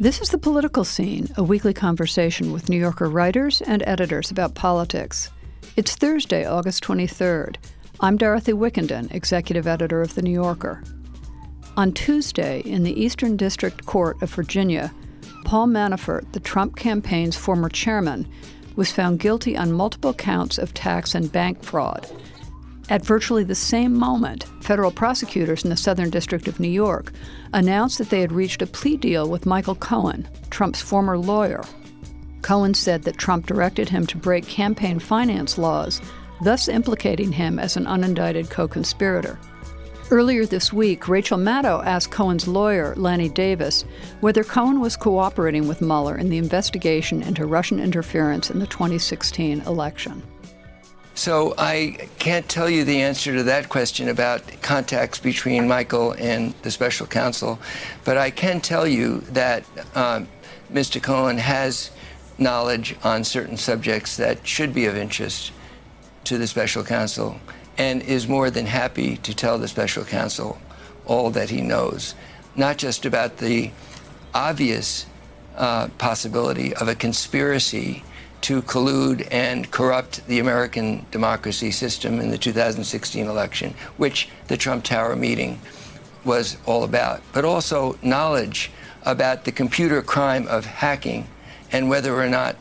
This is The Political Scene, a weekly conversation with New Yorker writers and editors about politics. It's Thursday, August 23rd. I'm Dorothy Wickenden, executive editor of The New Yorker. On Tuesday, in the Eastern District Court of Virginia, Paul Manafort, the Trump campaign's former chairman, was found guilty on multiple counts of tax and bank fraud. At virtually the same moment, federal prosecutors in the Southern District of New York announced that they had reached a plea deal with Michael Cohen, Trump's former lawyer. Cohen said that Trump directed him to break campaign finance laws, thus implicating him as an unindicted co-conspirator. Earlier this week, Rachel Maddow asked Cohen's lawyer, Lanny Davis, whether Cohen was cooperating with Mueller in the investigation into Russian interference in the 2016 election. So I can't tell you the answer to that question about contacts between Michael and the special counsel, but I can tell you that Mr. Cohen has knowledge on certain subjects that should be of interest to the special counsel and is more than happy to tell the special counsel all that he knows, not just about the obvious possibility of a conspiracy to collude and corrupt the American democracy system in the 2016 election, which the Trump Tower meeting was all about, but also knowledge about the computer crime of hacking and whether or not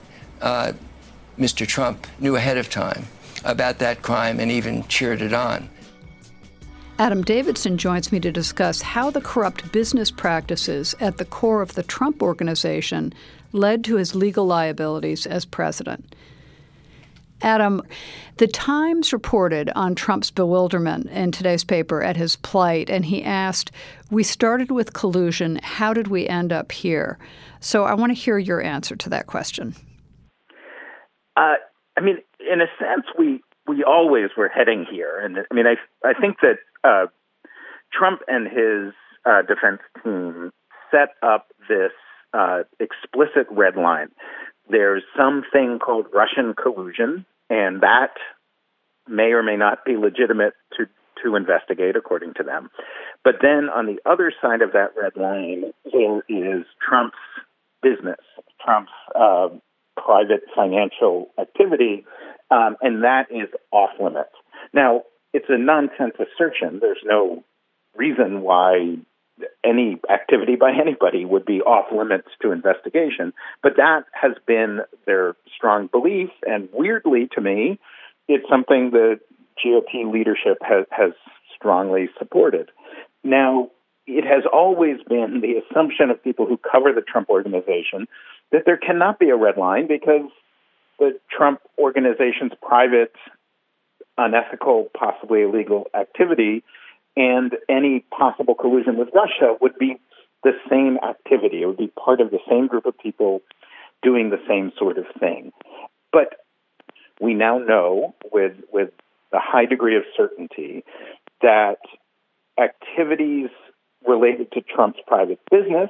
Mr. Trump knew ahead of time about that crime and even cheered it on. Adam Davidson joins me to discuss how the corrupt business practices at the core of the Trump Organization led to his legal liabilities as president. Adam, the Times reported on Trump's bewilderment in today's paper at his plight, and he asked, "We started with collusion. How did we end up here?" So I want to hear your answer to that question. In a sense, we always were heading here. And I think that Trump and his defense team set up this explicit red line. There's something called Russian collusion, and that may or may not be legitimate to investigate, according to them. But then on the other side of that red line, there is Trump's business, Trump's private financial activity, and that is off limits. Now, it's a nonsense assertion. There's no reason why any activity by anybody would be off limits to investigation, but that has been their strong belief, and weirdly to me, it's something the GOP leadership has strongly supported. Now, it has always been the assumption of people who cover the Trump Organization that there cannot be a red line because the Trump Organization's private, unethical, possibly illegal activity and any possible collusion with Russia would be the same activity. It would be part of the same group of people doing the same sort of thing. But we now know with a high degree of certainty that activities related to Trump's private business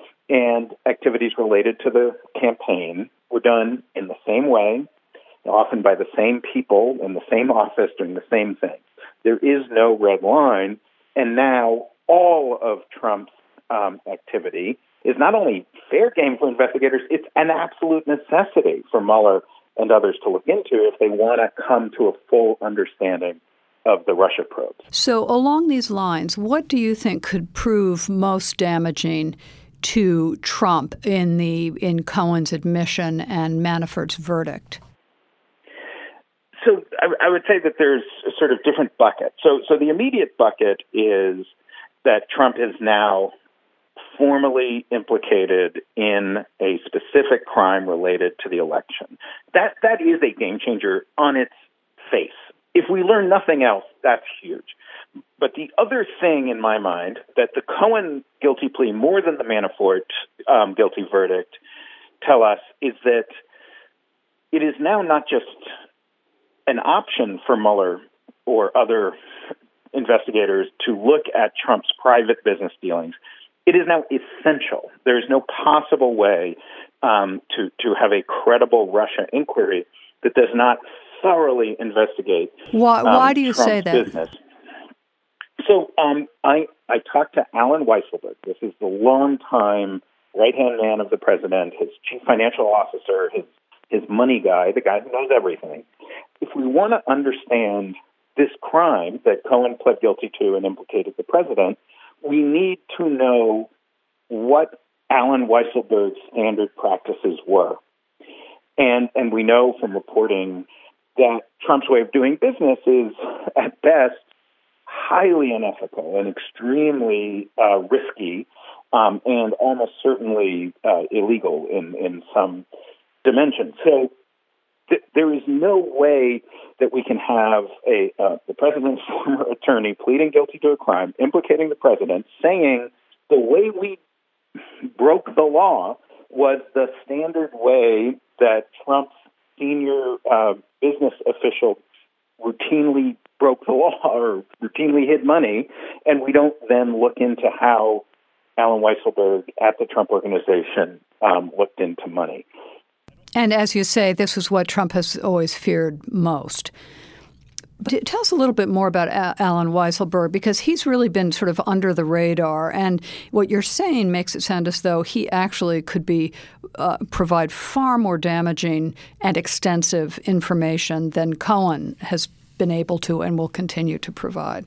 and activities related to the campaign were done in the same way, often by the same people in the same office doing the same thing. There is no red line, and now all of Trump's activity is not only fair game for investigators, it's an absolute necessity for Mueller and others to look into if they want to come to a full understanding of the Russia probes. So along these lines, what do you think could prove most damaging to Trump in Cohen's admission and Manafort's verdict? So I would say that there's a sort of different bucket. So the immediate bucket is that Trump is now formally implicated in a specific crime related to the election. That is a game changer on its face. If we learn nothing else, that's huge. But the other thing in my mind that the Cohen guilty plea more than the Manafort guilty verdict tell us is that it is now not just an option for Mueller or other investigators to look at Trump's private business dealings. It is now essential. There is no possible way to have a credible Russia inquiry that does not thoroughly investigate Why do you Trump's say that? business. So I talked to Alan Weisselberg. This is the longtime right-hand man of the president, his chief financial officer, his money guy, the guy who knows everything. If we want to understand this crime that Cohen pled guilty to and implicated the president, we need to know what Alan Weisselberg's standard practices were. And we know from reporting that Trump's way of doing business is, at best, highly unethical and extremely risky, and almost certainly illegal in some dimension. So there is no way that we can have the president's former attorney pleading guilty to a crime, implicating the president, saying the way we broke the law was the standard way that Trump's senior business official routinely broke the law or routinely hid money, and we don't then look into how Alan Weisselberg at the Trump Organization looked into money. And as you say, this is what Trump has always feared most. Tell us a little bit more about Alan Weisselberg, because he's really been sort of under the radar. And what you're saying makes it sound as though he actually could provide far more damaging and extensive information than Cohen has been able to and will continue to provide.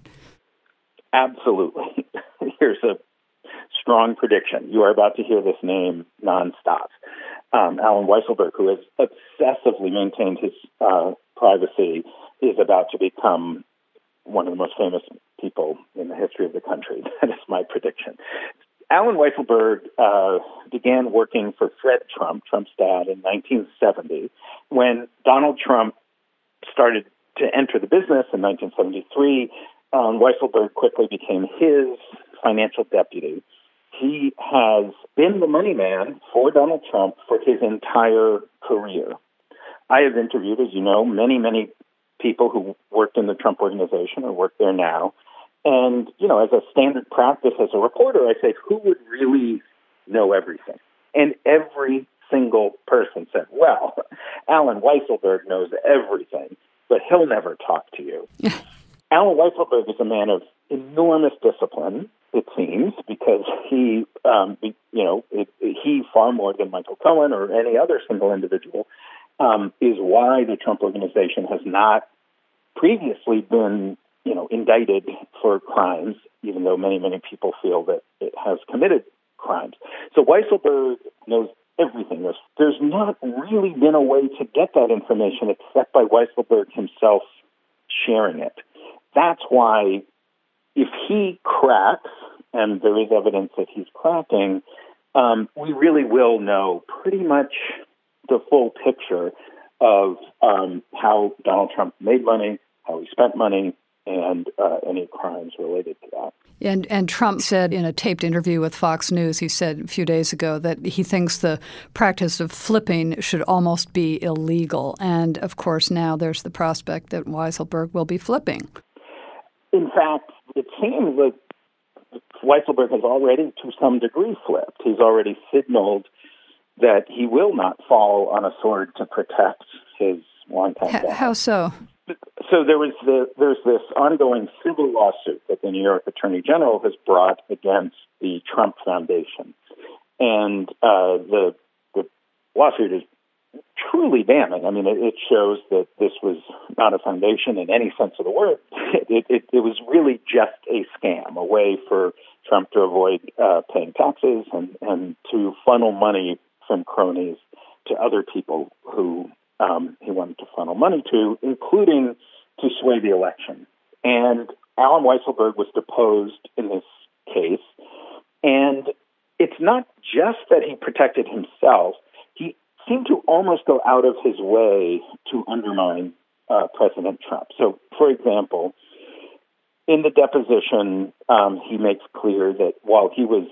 Absolutely. Here's a strong prediction. You are about to hear this name nonstop. Alan Weisselberg, who has obsessively maintained his privacy, is about to become one of the most famous people in the history of the country. That is my prediction. Alan Weisselberg began working for Fred Trump, Trump's dad, in 1970. When Donald Trump started to enter the business in 1973, Weisselberg quickly became his financial deputy. He has been the money man for Donald Trump for his entire career. I have interviewed, as you know, many, many people who worked in the Trump Organization or work there now. And, as a standard practice as a reporter, I say, who would really know everything? And every single person said, well, Alan Weisselberg knows everything, but he'll never talk to you. Alan Weisselberg is a man of enormous discipline, it seems, because he far more than Michael Cohen or any other single individual, is why the Trump Organization has not previously been, indicted for crimes, even though many, many people feel that it has committed crimes. So Weisselberg knows everything. There's not really been a way to get that information except by Weisselberg himself sharing it. That's why if he cracks, and there is evidence that he's cracking, we really will know pretty much the full picture of how Donald Trump made money, how he spent money, and any crimes related to that. And Trump said in a taped interview with Fox News, he said a few days ago that he thinks the practice of flipping should almost be illegal. And, of course, now there's the prospect that Weisselberg will be flipping. In fact, it seems that Weisselberg has already, to some degree, flipped. He's already signaled that he will not fall on a sword to protect his longtime boss. How so? So there's this ongoing civil lawsuit that the New York Attorney General has brought against the Trump Foundation. And the lawsuit is truly damning. I mean, it shows that this was not a foundation in any sense of the word. It was really just a scam, a way for Trump to avoid paying taxes and to funnel money from cronies to other people who he wanted to funnel money to, including to sway the election. And Alan Weisselberg was deposed in this case. And it's not just that he protected himself. He seemed to almost go out of his way to undermine President Trump. So, for example, in the deposition, he makes clear that while he was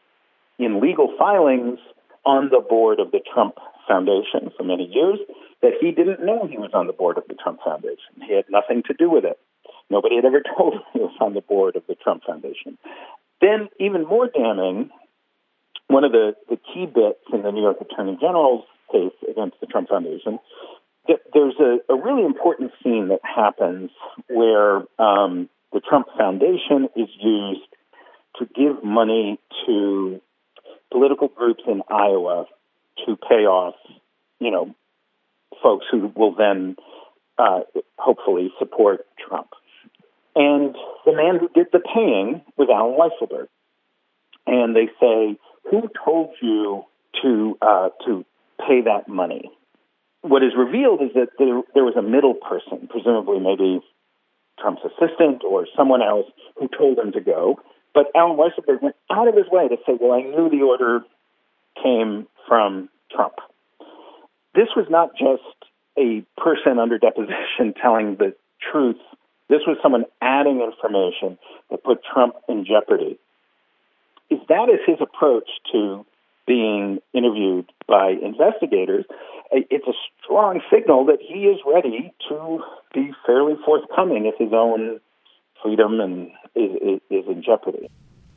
in legal filings on the board of the Trump Foundation for many years, that he didn't know he was on the board of the Trump Foundation. He had nothing to do with it. Nobody had ever told him he was on the board of the Trump Foundation. Then, even more damning, one of the key bits in the New York Attorney General's case against the Trump Foundation, there's a really important scene that happens where the Trump Foundation is used to give money to political groups in Iowa to pay off, folks who will then hopefully support Trump. And the man who did the paying was Alan Weisselberg. And they say, who told you to pay that money? What is revealed is that there was a middle person, presumably maybe Trump's assistant or someone else, who told him to go. But Alan Weisselberg went out of his way to say, well, I knew the order came from Trump. This was not just a person under deposition telling the truth. This was someone adding information that put Trump in jeopardy. If that is his approach to being interviewed by investigators, it's a strong signal that he is ready to be fairly forthcoming if his own freedom is in jeopardy.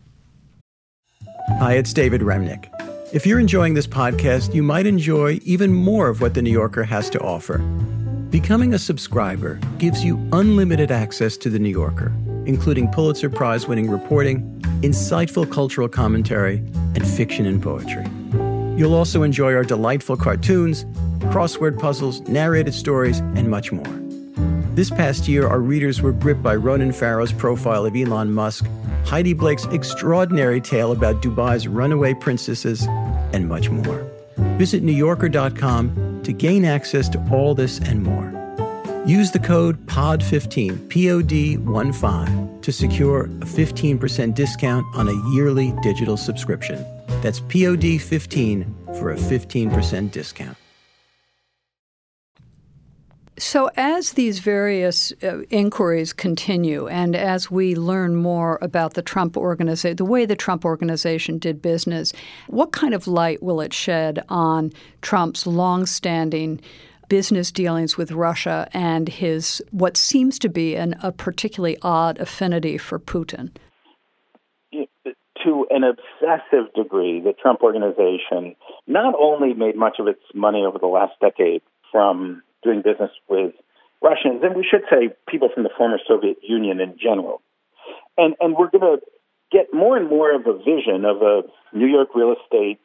Hi, it's David Remnick. If you're enjoying this podcast, you might enjoy even more of what The New Yorker has to offer. Becoming a subscriber gives you unlimited access to The New Yorker, including Pulitzer Prize-winning reporting, insightful cultural commentary, and fiction and poetry. You'll also enjoy our delightful cartoons, crossword puzzles, narrated stories, and much more. This past year, our readers were gripped by Ronan Farrow's profile of Elon Musk, Heidi Blake's extraordinary tale about Dubai's runaway princesses, and much more. Visit NewYorker.com to gain access to all this and more. Use the code POD15, POD15, to secure a 15% discount on a yearly digital subscription. That's POD15 for a 15% discount. So as these various inquiries continue and as we learn more about the Trump organization, the way the Trump organization did business, what kind of light will it shed on Trump's longstanding business dealings with Russia and his what seems to be a particularly odd affinity for Putin? To an obsessive degree, the Trump organization not only made much of its money over the last decade from doing business with Russians, and we should say people from the former Soviet Union in general. And we're going to get more and more of a vision of a New York real estate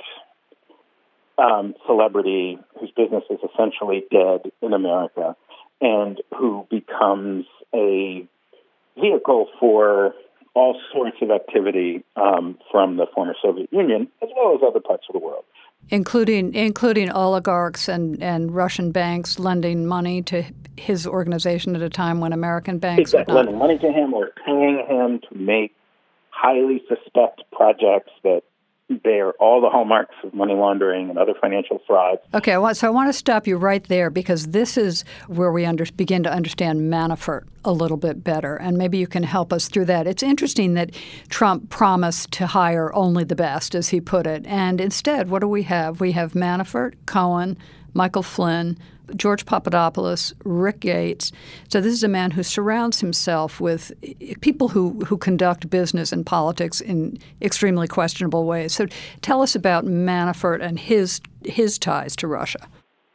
celebrity whose business is essentially dead in America and who becomes a vehicle for all sorts of activity from the former Soviet Union, as well as other parts of the world. Including oligarchs and Russian banks lending money to his organization at a time when American banks would not. Lending money to him or paying him to make highly suspect projects that bear all the hallmarks of money laundering and other financial frauds. Okay, so I want to stop you right there because this is where we begin to understand Manafort a little bit better, and maybe you can help us through that. It's interesting that Trump promised to hire only the best, as he put it, and instead, what do we have? We have Manafort, Cohen, Michael Flynn, George Papadopoulos, Rick Gates. So this is a man who surrounds himself with people who conduct business and politics in extremely questionable ways. So tell us about Manafort and his ties to Russia.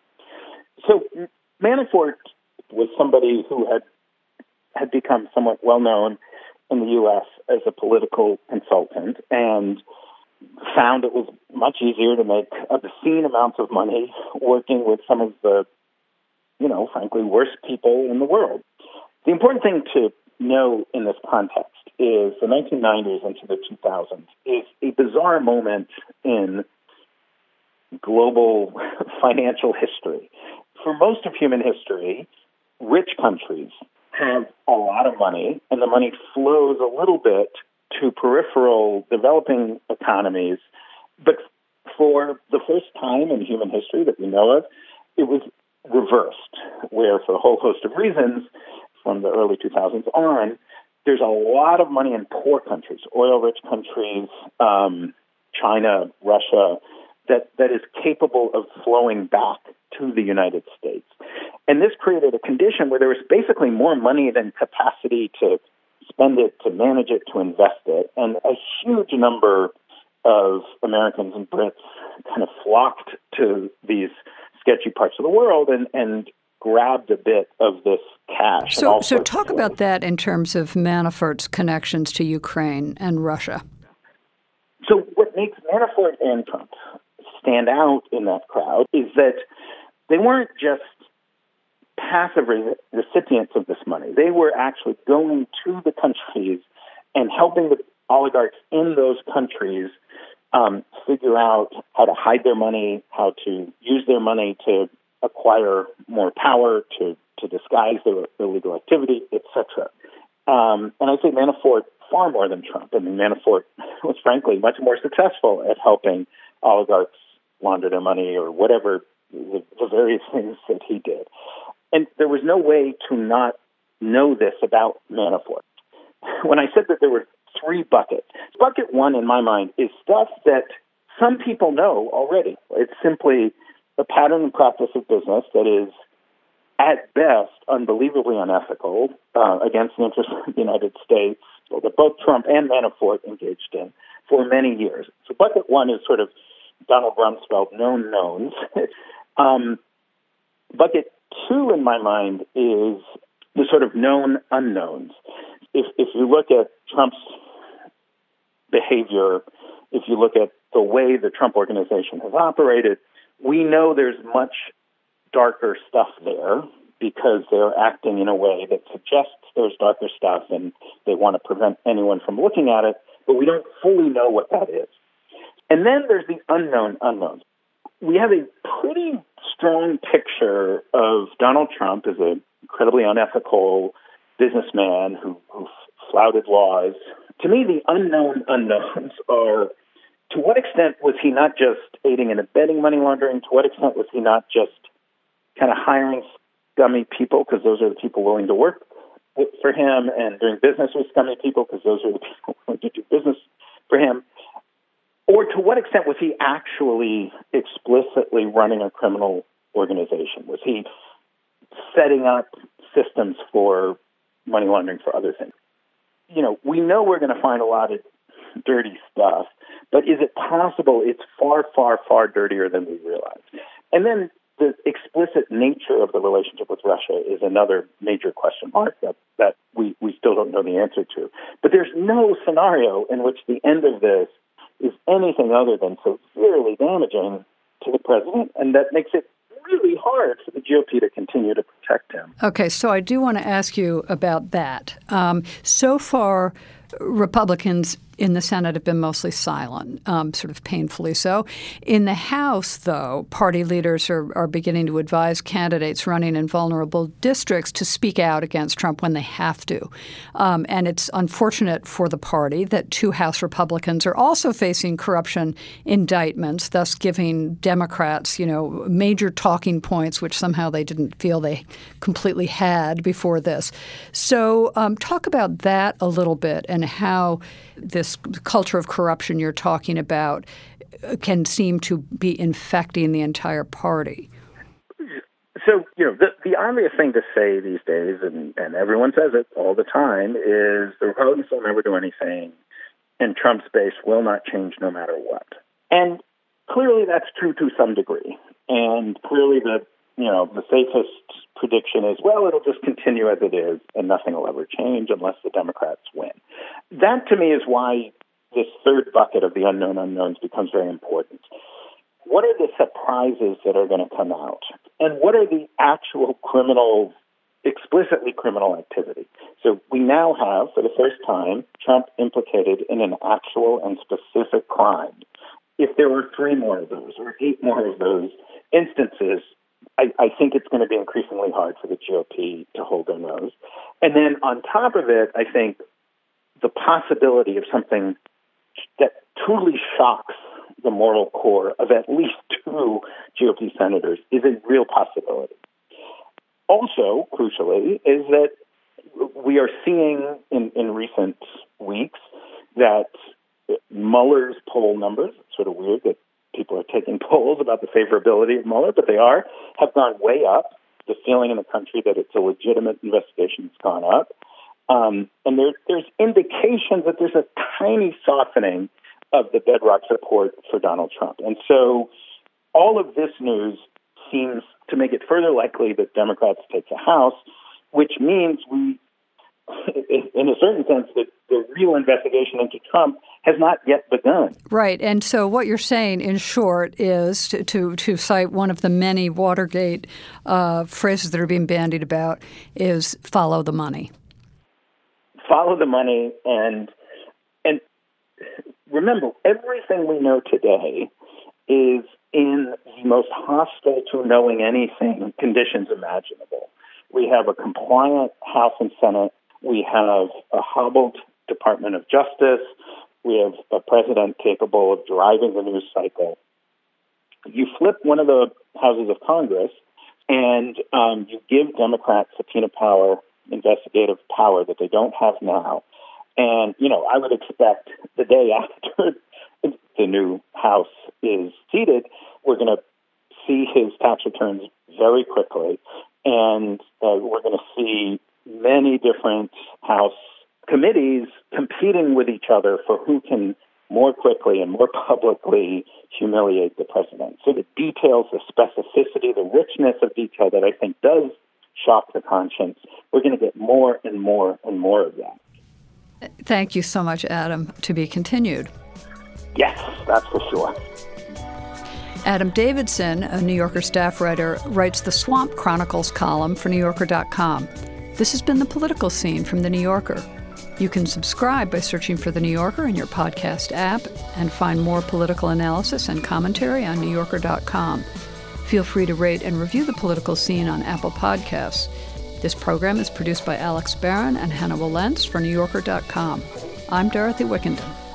So Manafort was somebody who had become somewhat well-known in the U.S. as a political consultant and found it was much easier to make obscene amounts of money working with some of the frankly, worst people in the world. The important thing to know in this context is the 1990s into the 2000s is a bizarre moment in global financial history. For most of human history, rich countries have a lot of money, and the money flows a little bit to peripheral developing economies. But for the first time in human history that we know of, it was reversed, where for a whole host of reasons, from the early 2000s on, there's a lot of money in poor countries, oil-rich countries, China, Russia, that is capable of flowing back to the United States. And this created a condition where there was basically more money than capacity to spend it, to manage it, to invest it. And a huge number of Americans and Brits kind of flocked to these sketchy parts of the world and grabbed a bit of this cash. So talk about that in terms of Manafort's connections to Ukraine and Russia. So what makes Manafort and Trump stand out in that crowd is that they weren't just passive recipients of this money. They were actually going to the countries and helping the oligarchs in those countries figure out how to hide their money, how to use their money to acquire more power, to disguise their illegal activity, etc. And I say Manafort far more than Trump. I mean, Manafort was frankly much more successful at helping oligarchs launder their money or whatever the various things that he did. And there was no way to not know this about Manafort. When I said that there were three buckets, bucket one in my mind is stuff that some people know already. It's simply a pattern and practice of business that is, at best, unbelievably unethical against the interests of the United States, that both Trump and Manafort engaged in for many years. So bucket one is sort of Donald Rumsfeld known knowns. Bucket two, in my mind, is the sort of known unknowns. If you look at Trump's behavior, if you look at the way the Trump organization has operated, we know there's much darker stuff there because they're acting in a way that suggests there's darker stuff and they want to prevent anyone from looking at it, but we don't fully know what that is. And then there's the unknown unknowns. We have a pretty strong picture of Donald Trump as an incredibly unethical businessman who flouted laws. To me, the unknown unknowns are, to what extent was he not just aiding and abetting money laundering? To what extent was he not just kind of hiring scummy people, because those are the people willing to work for him, and doing business with scummy people, because those are the people willing to do business for him? Or to what extent was he actually explicitly running a criminal organization? Was he setting up systems for money laundering for other things? You know, we know we're going to find a lot of dirty stuff, but is it possible it's far, far, far dirtier than we realize? And then the explicit nature of the relationship with Russia is another major question mark that we still don't know the answer to. But there's no scenario in which the end of this is anything other than severely damaging to the president, and that makes it really hard for the GOP to continue to protect him. Okay, so I do want to ask you about that. So far, Republicans in the Senate have been mostly silent, sort of painfully so. In the House, though, party leaders are beginning to advise candidates running in vulnerable districts to speak out against Trump when they have to. And it's unfortunate for the party that two House Republicans are also facing corruption indictments, thus giving Democrats, major talking points, which somehow they didn't feel they completely had before this. So talk about that a little bit and how this culture of corruption you're talking about can seem to be infecting the entire party. So, the obvious thing to say these days, and everyone says it all the time, is the Republicans will never do anything, and Trump's base will not change no matter what. And clearly that's true to some degree. And clearly the safest prediction is, well, it'll just continue as it is, and nothing will ever change unless the Democrats win. That, to me, is why this third bucket of the unknown unknowns becomes very important. What are the surprises that are going to come out? And what are the actual explicitly criminal activity? So we now have, for the first time, Trump implicated in an actual and specific crime. If there were 3 more of those or 8 more of those instances, I think it's going to be increasingly hard for the GOP to hold their nose. And then on top of it, I think the possibility of something that truly shocks the moral core of at least 2 GOP senators is a real possibility. Also, crucially, is that we are seeing in recent weeks that Mueller's poll numbers, it's sort of weird that people are taking polls about the favorability of Mueller, but they have gone way up. The feeling in the country that it's a legitimate investigation has gone up. And there's indications that there's a tiny softening of the bedrock support for Donald Trump. And so all of this news seems to make it further likely that Democrats take the House, which means we, in a certain sense, that the real investigation into Trump has not yet begun. Right. And so what you're saying, in short, is to cite one of the many Watergate phrases that are being bandied about, is follow the money. Follow the money, and remember, everything we know today is in the most hostile to knowing anything conditions imaginable. We have a compliant House and Senate. We have a hobbled Department of Justice. We have a president capable of driving the news cycle. You flip one of the houses of Congress, and you give Democrats subpoena power, investigative power that they don't have now. And, I would expect the day after the new House is seated, we're going to see his tax returns very quickly. And we're going to see many different House committees competing with each other for who can more quickly and more publicly humiliate the president. So the details, the specificity, the richness of detail that I think does shock the conscience, we're going to get more and more and more of that. Thank you so much, Adam. To be continued. Yes, that's for sure. Adam Davidson, a New Yorker staff writer, writes the Swamp Chronicles column for NewYorker.com. This has been The Political Scene from The New Yorker. You can subscribe by searching for The New Yorker in your podcast app and find more political analysis and commentary on NewYorker.com. Feel free to rate and review The Political Scene on Apple Podcasts. This program is produced by Alex Barron and Hannah Walentz for NewYorker.com. I'm Dorothy Wickenden.